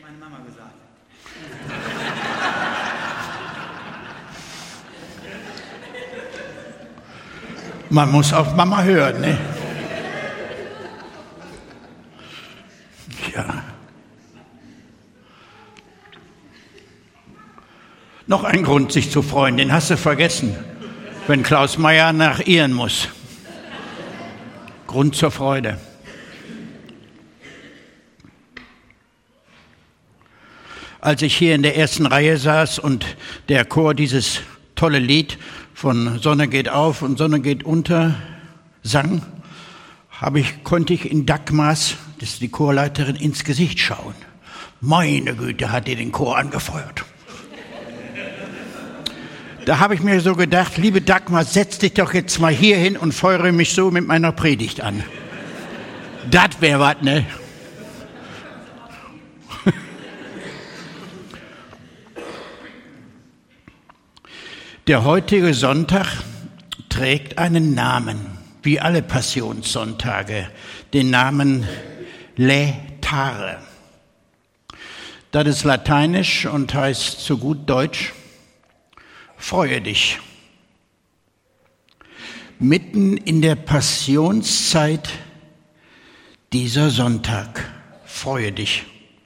meine Mama gesagt. Man muss auf Mama hören, ne? Ja. Noch ein Grund, sich zu freuen, den hast du vergessen, wenn Klaus Meyer nach Ihren muss. Grund zur Freude. Als ich hier in der ersten Reihe saß und der Chor dieses tolle Lied von Sonne geht auf und Sonne geht unter sang, konnte ich in Dagmars, das ist die Chorleiterin, ins Gesicht schauen. Meine Güte, hat die den Chor angefeuert. Da habe ich mir so gedacht, liebe Dagmar, setz dich doch jetzt mal hier hin und feuere mich so mit meiner Predigt an. Das wäre was, ne? Der heutige Sonntag trägt einen Namen, wie alle Passionssonntage, den Namen Laetare. Das ist lateinisch und heißt zu gut Deutsch, freue dich. Mitten in der Passionszeit dieser Sonntag, freue dich.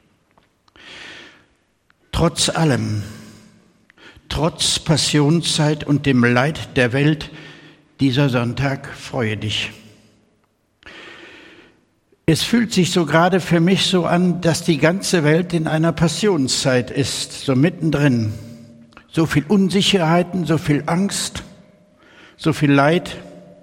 Trotz allem, trotz Passionszeit und dem Leid der Welt, dieser Sonntag, freue dich. Es fühlt sich so gerade für mich so an, dass die ganze Welt in einer Passionszeit ist, so mittendrin. So viel Unsicherheiten, so viel Angst, so viel Leid.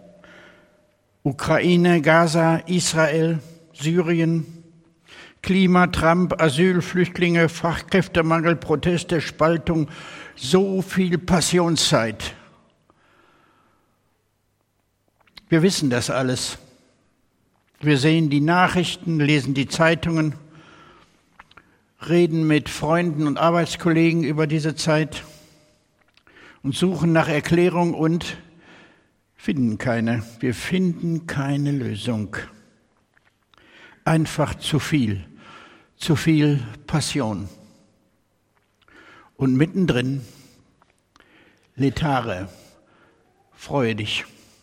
Ukraine, Gaza, Israel, Syrien, Klima, Trump, Asyl, Flüchtlinge, Fachkräftemangel, Proteste, Spaltung, so viel Passionszeit. Wir wissen das alles. Wir sehen die Nachrichten, lesen die Zeitungen, reden mit Freunden und Arbeitskollegen über diese Zeit und suchen nach Erklärung und finden keine. Wir finden keine Lösung. Einfach zu viel Passion. Und mittendrin, Laetare, freue dich.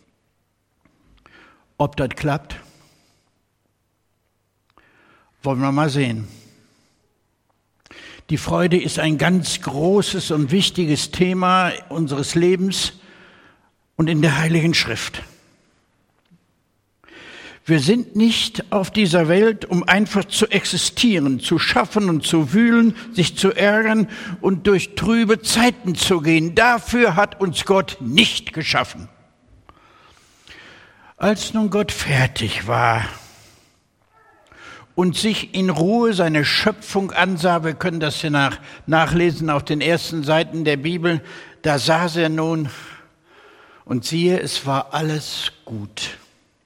Ob das klappt, wollen wir mal sehen. Die Freude ist ein ganz großes und wichtiges Thema unseres Lebens und in der Heiligen Schrift. Wir sind nicht auf dieser Welt, um einfach zu existieren, zu schaffen und zu wühlen, sich zu ärgern und durch trübe Zeiten zu gehen. Dafür hat uns Gott nicht geschaffen. Als nun Gott fertig war und sich in Ruhe seine Schöpfung ansah, wir können das hier nachlesen auf den ersten Seiten der Bibel, da saß er nun und siehe, es war alles gut.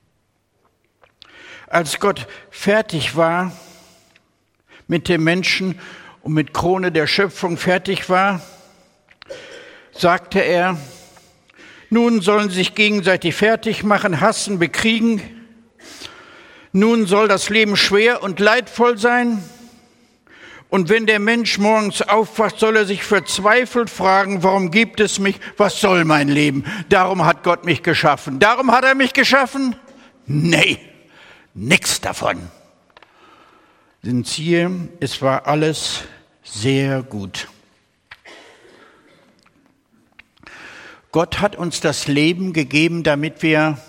Als Gott fertig war mit dem Menschen und mit Krone der Schöpfung fertig war, sagte er, nun sollen sie sich gegenseitig fertig machen, hassen, bekriegen. Nun soll das Leben schwer und leidvoll sein. Und wenn der Mensch morgens aufwacht, soll er sich verzweifelt fragen, warum gibt es mich? Was soll mein Leben? Darum hat Gott mich geschaffen. Darum hat er mich geschaffen? Nee, nichts davon. Denn siehe, es war alles sehr gut. Gott hat uns das Leben gegeben, damit wir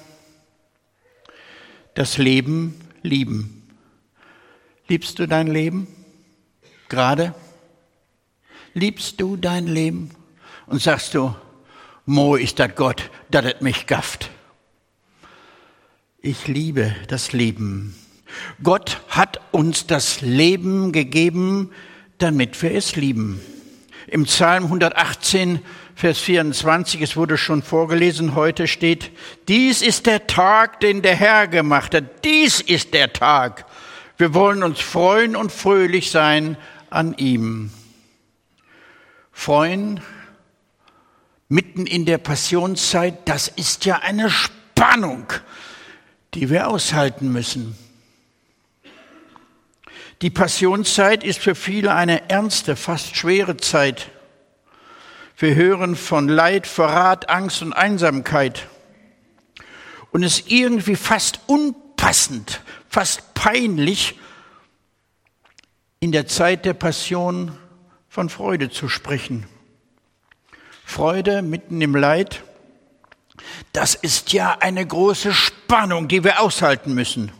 das Leben lieben. Liebst du dein Leben? Gerade? Liebst du dein Leben? Und sagst du, Mo ist das Gott, dat et mich gafft. Ich liebe das Leben. Gott hat uns das Leben gegeben, damit wir es lieben. Im Psalm 118, Vers 24, es wurde schon vorgelesen, heute steht, dies ist der Tag, den der Herr gemacht hat. Dies ist der Tag. Wir wollen uns freuen und fröhlich sein an ihm. Freuen mitten in der Passionszeit, das ist ja eine Spannung, die wir aushalten müssen. Die Passionszeit ist für viele eine ernste, fast schwere Zeit. Wir hören von Leid, Verrat, Angst und Einsamkeit. Und es ist irgendwie fast unpassend, fast peinlich, in der Zeit der Passion von Freude zu sprechen. Freude mitten im Leid, das ist ja eine große Spannung, die wir aushalten müssen.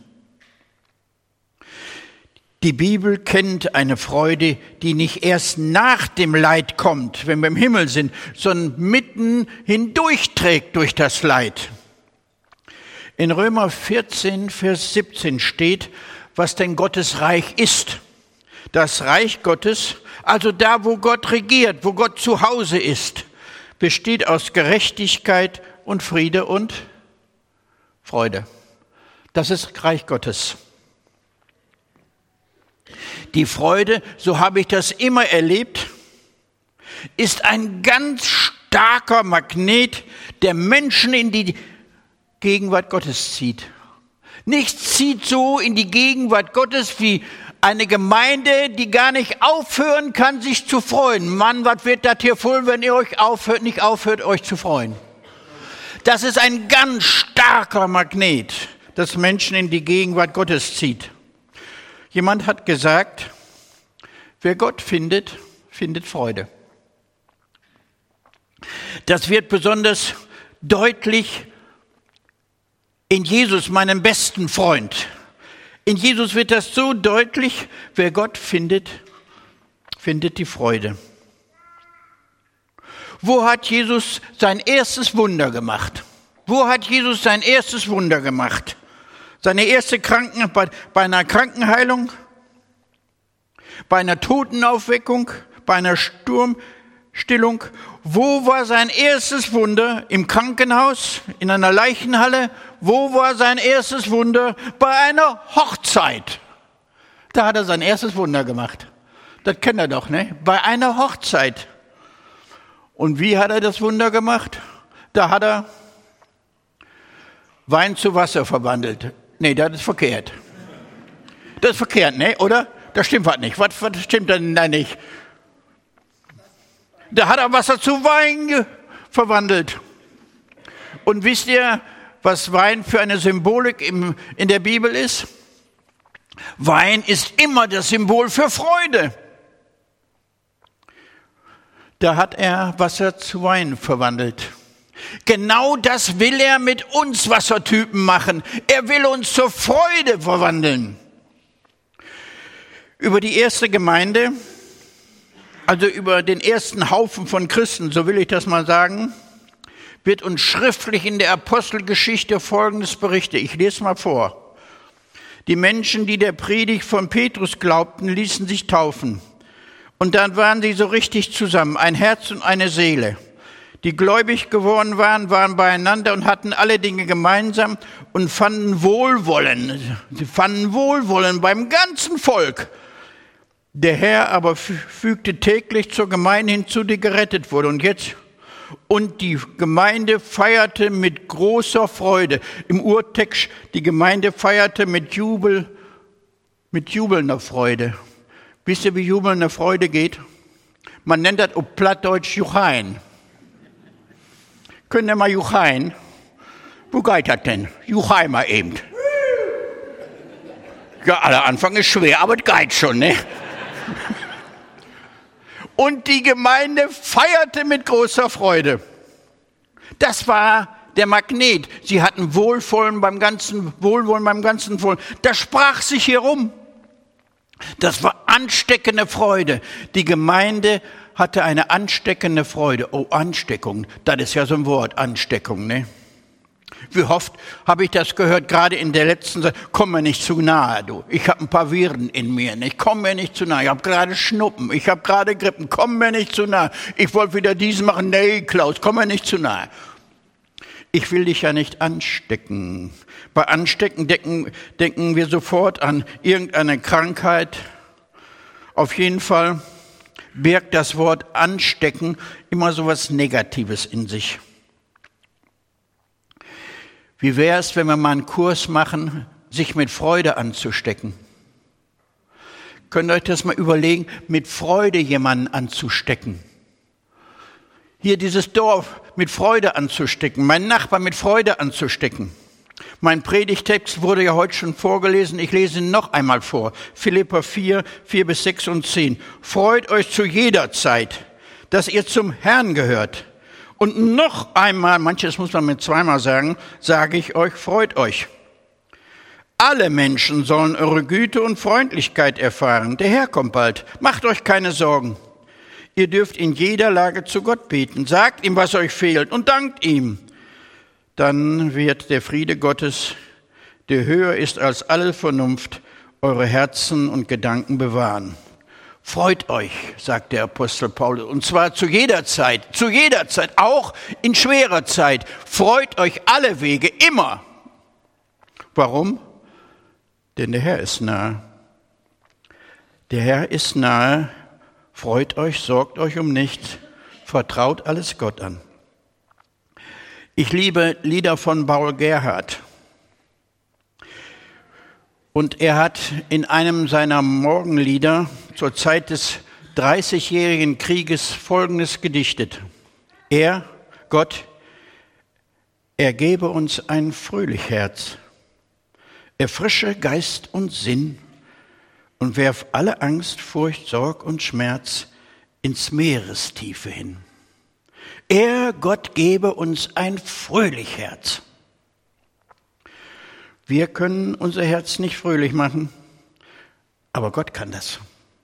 Die Bibel kennt eine Freude, die nicht erst nach dem Leid kommt, wenn wir im Himmel sind, sondern mitten hindurchträgt durch das Leid. In Römer 14, Vers 17 steht, was denn Gottes Reich ist. Das Reich Gottes, also da, wo Gott regiert, wo Gott zu Hause ist, besteht aus Gerechtigkeit und Friede und Freude. Das ist Reich Gottes. Die Freude, so habe ich das immer erlebt, ist ein ganz starker Magnet, der Menschen in die Gegenwart Gottes zieht. Nichts zieht so in die Gegenwart Gottes wie eine Gemeinde, die gar nicht aufhören kann, sich zu freuen. Mann, was wird das hier voll, wenn ihr euch nicht aufhört, euch zu freuen? Das ist ein ganz starker Magnet, das Menschen in die Gegenwart Gottes zieht. Jemand hat gesagt, wer Gott findet, findet Freude. Das wird besonders deutlich in Jesus, meinem besten Freund. In Jesus wird das so deutlich, wer Gott findet, findet die Freude. Wo hat Jesus sein erstes Wunder gemacht? Wo hat Jesus sein erstes Wunder gemacht? Seine erste bei einer Krankenheilung, bei einer Totenaufweckung, bei einer Sturmstillung. Wo war sein erstes Wunder? Im Krankenhaus, in einer Leichenhalle. Wo war sein erstes Wunder? Bei einer Hochzeit. Da hat er sein erstes Wunder gemacht. Das kennt er doch, ne? Bei einer Hochzeit. Und wie hat er das Wunder gemacht? Da hat er Wein zu Wasser verwandelt. Nee, das ist verkehrt. Das ist verkehrt, ne? Oder? Das stimmt was nicht. Was stimmt denn da nicht? Da hat er Wasser zu Wein verwandelt. Und wisst ihr, was Wein für eine Symbolik in der Bibel ist? Wein ist immer das Symbol für Freude. Da hat er Wasser zu Wein verwandelt. Genau das will er mit uns Wassertypen machen. Er will uns zur Freude verwandeln. Über die erste Gemeinde, also über den ersten Haufen von Christen, so will ich das mal sagen, wird uns schriftlich in der Apostelgeschichte Folgendes berichtet. Ich lese mal vor. Die Menschen, die der Predigt von Petrus glaubten, ließen sich taufen. Und dann waren sie so richtig zusammen, ein Herz und eine Seele. Die gläubig geworden waren, waren beieinander und hatten alle Dinge gemeinsam und fanden Wohlwollen. Sie fanden Wohlwollen beim ganzen Volk. Der Herr aber fügte täglich zur Gemeinde hinzu, die gerettet wurde. Und die Gemeinde feierte mit großer Freude. Im Urtext, die Gemeinde feierte mit jubelnder Freude. Wisst ihr, wie jubelnde Freude geht? Man nennt das auf Plattdeutsch Juchain. Könnt ihr mal Juchain? Wo geht das denn? Juchain mal eben. Ja, aller Anfang ist schwer, aber es geht schon, ne? Und die Gemeinde feierte mit großer Freude. Das war der Magnet. Sie hatten Wohlwollen beim ganzen Volk. Das sprach sich hier rum. Das war ansteckende Freude. Die Gemeinde hatte eine ansteckende Freude. Oh, Ansteckung, das ist ja so ein Wort, Ansteckung, ne? Wie oft habe ich das gehört, gerade in der letzten Zeit, komm mir nicht zu nahe, du. Ich habe ein paar Viren in mir, ne? Komm mir nicht zu nahe. Ich habe gerade Schnuppen, ich habe gerade Grippen, komm mir nicht zu nahe. Ich wollte wieder diesen machen, nee, Klaus, komm mir nicht zu nahe. Ich will dich ja nicht anstecken. Bei Anstecken denken wir sofort an irgendeine Krankheit. Auf jeden Fall birgt das Wort anstecken immer so was Negatives in sich. Wie wäre es, wenn wir mal einen Kurs machen, sich mit Freude anzustecken? Könnt ihr euch das mal überlegen, mit Freude jemanden anzustecken? Hier dieses Dorf mit Freude anzustecken, meinen Nachbarn mit Freude anzustecken. Mein Predigtext wurde ja heute schon vorgelesen, ich lese ihn noch einmal vor. Philipper 4, 4-6 und 10. Freut euch zu jeder Zeit, dass ihr zum Herrn gehört. Und noch einmal, manches muss man mit zweimal sagen, sage ich euch, freut euch. Alle Menschen sollen eure Güte und Freundlichkeit erfahren. Der Herr kommt bald. Macht euch keine Sorgen. Ihr dürft in jeder Lage zu Gott beten. Sagt ihm, was euch fehlt und dankt ihm. Dann wird der Friede Gottes, der höher ist als alle Vernunft, eure Herzen und Gedanken bewahren. Freut euch, sagt der Apostel Paulus, und zwar zu jeder Zeit, auch in schwerer Zeit. Freut euch alle Wege, immer. Warum? Denn der Herr ist nahe. Der Herr ist nahe. Freut euch, sorgt euch um nichts, vertraut alles Gott an. Ich liebe Lieder von Paul Gerhardt. Und er hat in einem seiner Morgenlieder zur Zeit des 30-jährigen Krieges Folgendes gedichtet. Gott, er gebe uns ein fröhlich Herz, erfrische Geist und Sinn und werf alle Angst, Furcht, Sorg und Schmerz ins Meerestiefe hin. Gott, gebe uns ein fröhlich Herz. Wir können unser Herz nicht fröhlich machen, aber Gott kann das.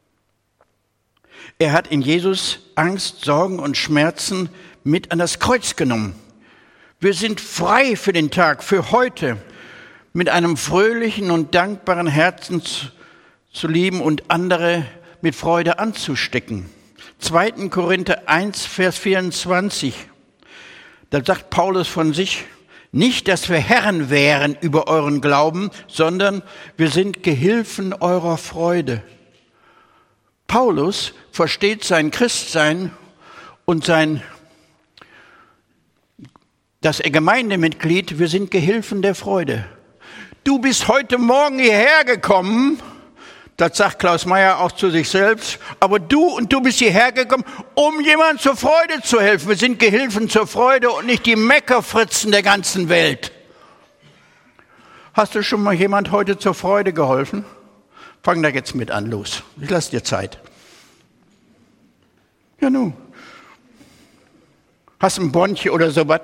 Er hat in Jesus Angst, Sorgen und Schmerzen mit an das Kreuz genommen. Wir sind frei für den Tag, für heute, mit einem fröhlichen und dankbaren Herzen zu lieben und andere mit Freude anzustecken. 2. Korinther 1, Vers 24, da sagt Paulus von sich, nicht, dass wir Herren wären über euren Glauben, sondern wir sind Gehilfen eurer Freude. Paulus versteht sein Christsein und das Gemeindemitglied, wir sind Gehilfen der Freude. Du bist heute Morgen hierher gekommen, das sagt Klaus Meyer auch zu sich selbst, aber du bist hierher gekommen, um jemandem zur Freude zu helfen. Wir sind Gehilfen zur Freude und nicht die Meckerfritzen der ganzen Welt. Hast du schon mal jemand heute zur Freude geholfen? Fang da jetzt mit an, los. Ich lasse dir Zeit. Ja, nun. Hast ein Bonnchen oder sowas?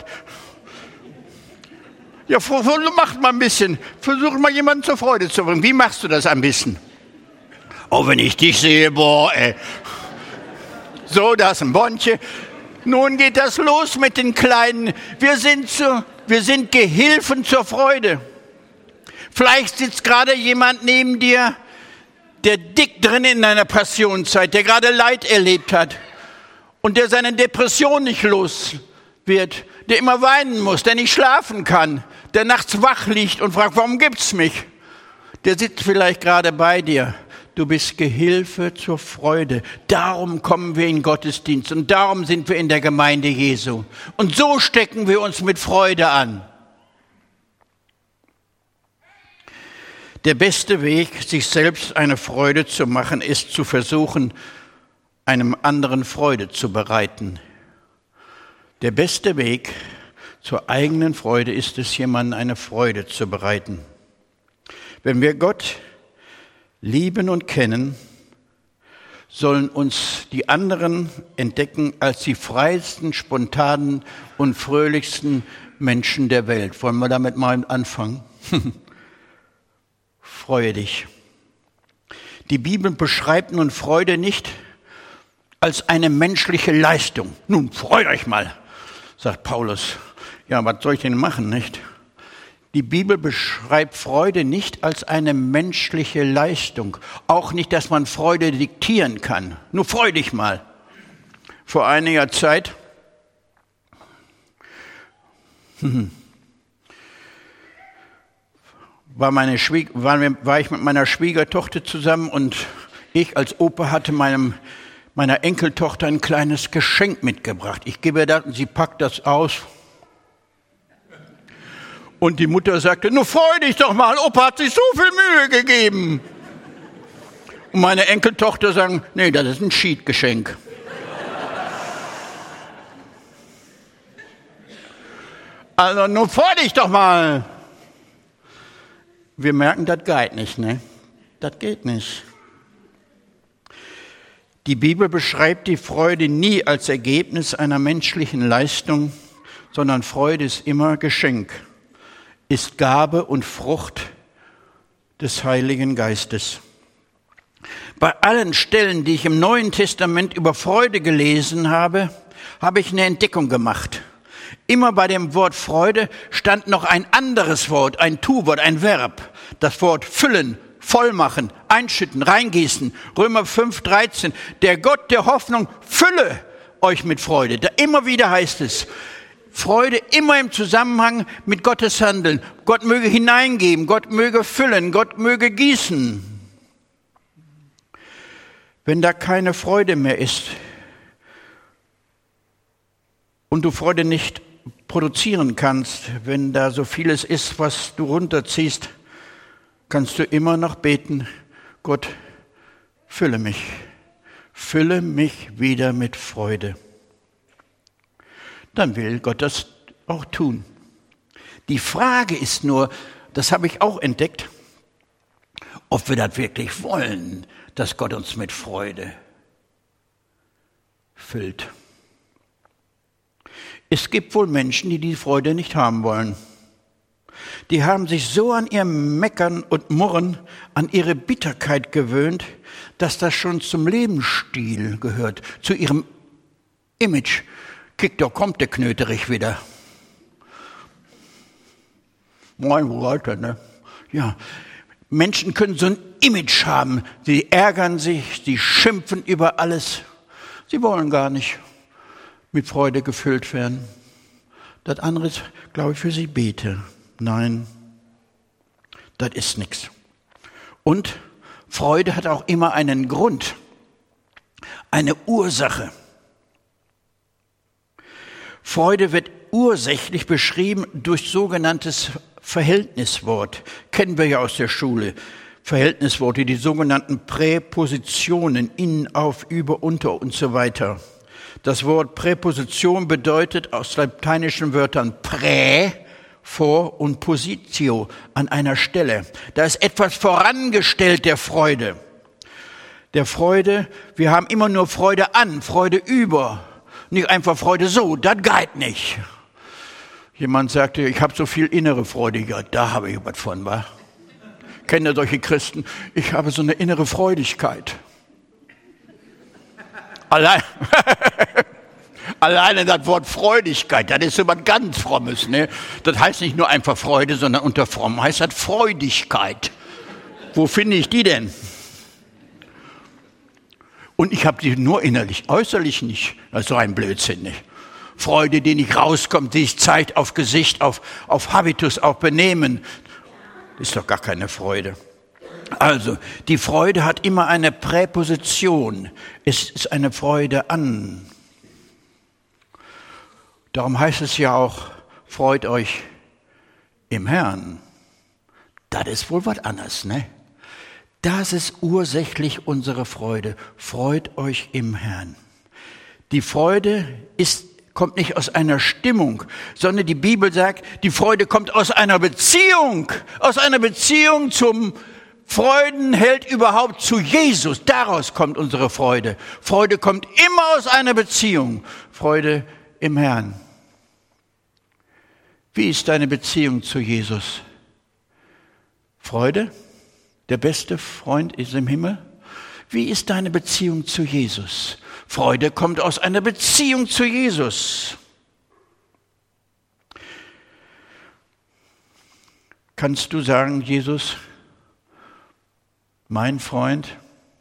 Ja, mach mal ein bisschen. Versuch mal jemanden zur Freude zu bringen. Wie machst du das am besten? Oh, wenn ich dich sehe, boah, ey. So, da ist ein Bonnchen. Nun geht das los mit den Kleinen. Wir sind Gehilfen zur Freude. Vielleicht sitzt gerade jemand neben dir, der dick drin in einer Passionszeit, der gerade Leid erlebt hat und der seine Depression nicht los wird, der immer weinen muss, der nicht schlafen kann, der nachts wach liegt und fragt, warum gibt's mich? Der sitzt vielleicht gerade bei dir. Du bist Gehilfe zur Freude. Darum kommen wir in Gottesdienst und darum sind wir in der Gemeinde Jesu. Und so stecken wir uns mit Freude an. Der beste Weg, sich selbst eine Freude zu machen, ist zu versuchen, einem anderen Freude zu bereiten. Der beste Weg zur eigenen Freude ist es, jemandem eine Freude zu bereiten. Wenn wir Gott lieben und kennen, sollen uns die anderen entdecken als die freiesten, spontanen und fröhlichsten Menschen der Welt. Wollen wir damit mal anfangen? Freue dich. Die Bibel beschreibt nun Freude nicht als eine menschliche Leistung. Nun, freut euch mal, sagt Paulus. Ja, was soll ich denn machen, nicht? Die Bibel beschreibt Freude nicht als eine menschliche Leistung. Auch nicht, dass man Freude diktieren kann. Nur freu dich mal. Vor einiger Zeit war ich mit meiner Schwiegertochter zusammen und ich als Opa hatte meiner Enkeltochter ein kleines Geschenk mitgebracht. Ich gebe ihr das und sie packt das aus. Und die Mutter sagte, nur freu dich doch mal, Opa hat sich so viel Mühe gegeben. Und meine Enkeltochter sagen, nee, das ist ein Cheat-Geschenk. Also nun freu dich doch mal. Wir merken, das geht nicht, ne? Das geht nicht. Die Bibel beschreibt die Freude nie als Ergebnis einer menschlichen Leistung, sondern Freude ist immer Geschenk, ist Gabe und Frucht des Heiligen Geistes. Bei allen Stellen, die ich im Neuen Testament über Freude gelesen habe, habe ich eine Entdeckung gemacht. Immer bei dem Wort Freude stand noch ein anderes Wort, ein Tu-Wort, ein Verb. Das Wort füllen, vollmachen, einschütten, reingießen. Römer 5,13. Der Gott der Hoffnung fülle euch mit Freude. Da immer wieder heißt es, Freude immer im Zusammenhang mit Gottes Handeln. Gott möge hineingeben, Gott möge füllen, Gott möge gießen. Wenn da keine Freude mehr ist und du Freude nicht produzieren kannst, wenn da so vieles ist, was du runterziehst, kannst du immer noch beten, Gott, fülle mich wieder mit Freude. Dann will Gott das auch tun. Die Frage ist nur, das habe ich auch entdeckt, ob wir das wirklich wollen, dass Gott uns mit Freude füllt. Es gibt wohl Menschen, die die Freude nicht haben wollen. Die haben sich so an ihr Meckern und Murren, an ihre Bitterkeit gewöhnt, dass das schon zum Lebensstil gehört, zu ihrem Image. Kick, da kommt der Knöterich wieder. Moin, wo weiter, ne? Ja, Menschen können so ein Image haben. Sie ärgern sich, sie schimpfen über alles. Sie wollen gar nicht mit Freude gefüllt werden. Das andere ist, glaube ich, für sie bete. Nein, das ist nichts. Und Freude hat auch immer einen Grund, eine Ursache. Freude wird ursächlich beschrieben durch sogenanntes Verhältniswort. Kennen wir ja aus der Schule. Verhältnisworte, die sogenannten Präpositionen, in, auf, über, unter und so weiter. Das Wort Präposition bedeutet aus lateinischen Wörtern prä, vor und positio, an einer Stelle. Da ist etwas vorangestellt der Freude. Der Freude, wir haben immer nur Freude an, Freude über. Nicht einfach Freude so, das geht nicht. Jemand sagte, ich habe so viel innere Freude. Ja, da habe ich was von, wa? Kennt ihr solche Christen? Ich habe so eine innere Freudigkeit. Alleine das Wort Freudigkeit, das ist so was ganz Frommes. Ne? Das heißt nicht nur einfach Freude, sondern unter Fromm heißt das Freudigkeit. Wo finde ich die denn? Und ich habe die nur innerlich, äußerlich nicht. Das ist so ein Blödsinn. Nicht? Freude, die nicht rauskommt, die sich zeigt auf Gesicht, auf Habitus, auf Benehmen. Das ist doch gar keine Freude. Also, die Freude hat immer eine Präposition. Es ist eine Freude an. Darum heißt es ja auch, freut euch im Herrn. Das ist wohl was anderes, ne? Das ist ursächlich unsere Freude. Freut euch im Herrn. Die Freude kommt nicht aus einer Stimmung, sondern die Bibel sagt, die Freude kommt aus einer Beziehung zum Freudenheld überhaupt, zu Jesus. Daraus kommt unsere Freude. Freude kommt immer aus einer Beziehung. Freude im Herrn. Wie ist deine Beziehung zu Jesus? Freude? Der beste Freund ist im Himmel? Wie ist deine Beziehung zu Jesus? Freude kommt aus einer Beziehung zu Jesus. Kannst du sagen, Jesus, mein Freund?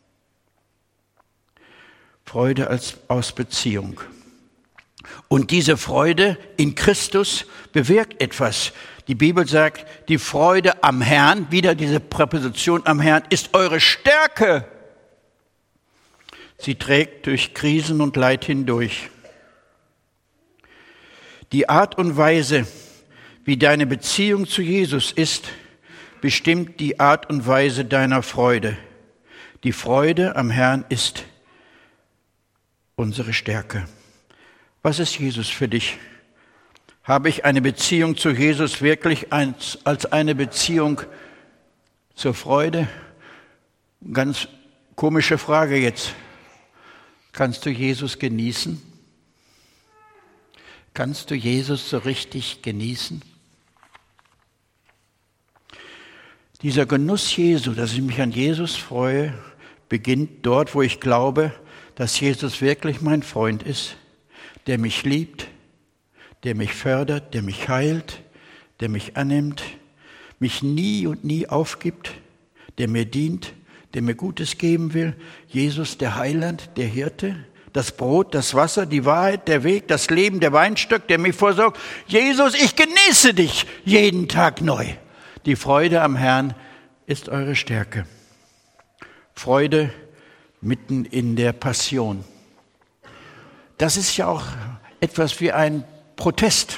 Freude aus Beziehung. Und diese Freude in Christus bewirkt etwas. Die Bibel sagt, die Freude am Herrn, wieder diese Präposition am Herrn, ist eure Stärke. Sie trägt durch Krisen und Leid hindurch. Die Art und Weise, wie deine Beziehung zu Jesus ist, bestimmt die Art und Weise deiner Freude. Die Freude am Herrn ist unsere Stärke. Was ist Jesus für dich? Habe ich eine Beziehung zu Jesus wirklich als eine Beziehung zur Freude? Ganz komische Frage jetzt. Kannst du Jesus genießen? Kannst du Jesus so richtig genießen? Dieser Genuss Jesu, dass ich mich an Jesus freue, beginnt dort, wo ich glaube, dass Jesus wirklich mein Freund ist, der mich liebt, der mich fördert, der mich heilt, der mich annimmt, mich nie und nie aufgibt, der mir dient, der mir Gutes geben will. Jesus, der Heiland, der Hirte, das Brot, das Wasser, die Wahrheit, der Weg, das Leben, der Weinstock, der mich versorgt. Jesus, ich genieße dich jeden Tag neu. Die Freude am Herrn ist eure Stärke. Freude mitten in der Passion. Das ist ja auch etwas wie ein Protest.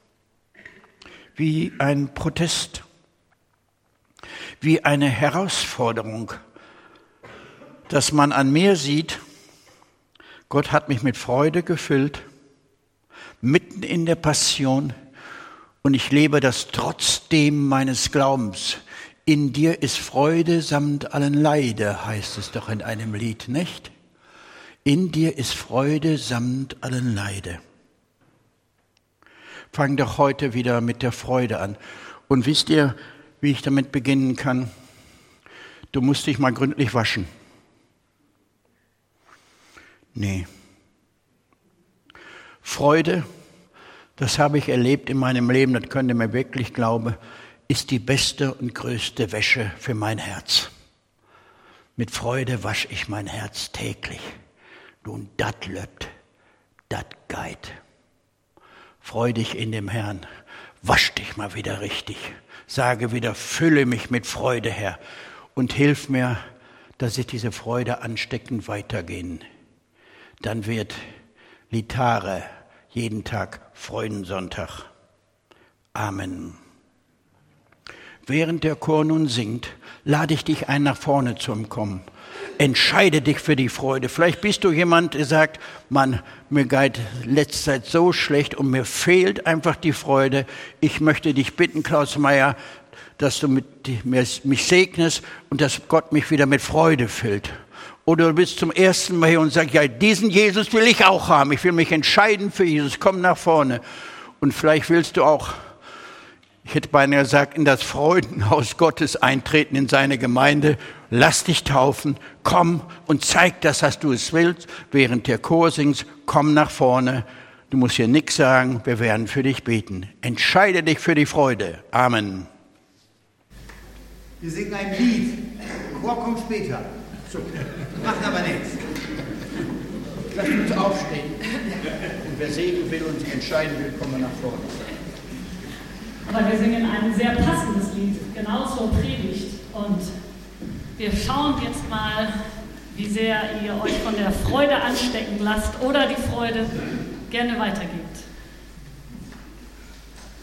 Wie ein Protest. Wie eine Herausforderung, dass man an mir sieht, Gott hat mich mit Freude gefüllt, mitten in der Passion, und ich lebe das trotzdem meines Glaubens. In dir ist Freude samt allen Leide, heißt es doch in einem Lied, nicht? In dir ist Freude samt allen Leide. Fang doch heute wieder mit der Freude an. Und wisst ihr, wie ich damit beginnen kann? Du musst dich mal gründlich waschen. Nee. Freude, das habe ich erlebt in meinem Leben, das könnt ihr mir wirklich glauben, ist die beste und größte Wäsche für mein Herz. Mit Freude wasche ich mein Herz täglich. Nun, dat löbt, dat geit. Freu dich in dem Herrn, wasch dich mal wieder richtig. Sage wieder, fülle mich mit Freude, Herr, und hilf mir, dass ich diese Freude ansteckend weitergehen. Dann wird Litare jeden Tag Freudensonntag. Amen. Während der Chor nun singt, lade ich dich ein, nach vorne zu kommen. Entscheide dich für die Freude. Vielleicht bist du jemand, der sagt, Mann, mir geht letzte Zeit so schlecht und mir fehlt einfach die Freude. Ich möchte dich bitten, Klaus Meyer, dass du mich segnest und dass Gott mich wieder mit Freude füllt. Oder du bist zum ersten Mal hier und sagst, ja, diesen Jesus will ich auch haben. Ich will mich entscheiden für Jesus. Komm nach vorne. Und vielleicht willst du auch, ich hätte beinahe gesagt, in das Freudenhaus Gottes eintreten, in seine Gemeinde. Lass dich taufen, komm und zeig das, dass du es willst. Während der Chor singst, komm nach vorne. Du musst hier nichts sagen, wir werden für dich beten. Entscheide dich für die Freude. Amen. Wir singen ein Lied. Chor kommt später. So, macht aber nichts. Lass uns aufstehen. Und wer singen will und sich entscheiden will, kommen wir nach vorne. Aber wir singen ein sehr passendes Lied, genau zur Predigt. Und wir schauen jetzt mal, wie sehr ihr euch von der Freude anstecken lasst oder die Freude gerne weitergebt.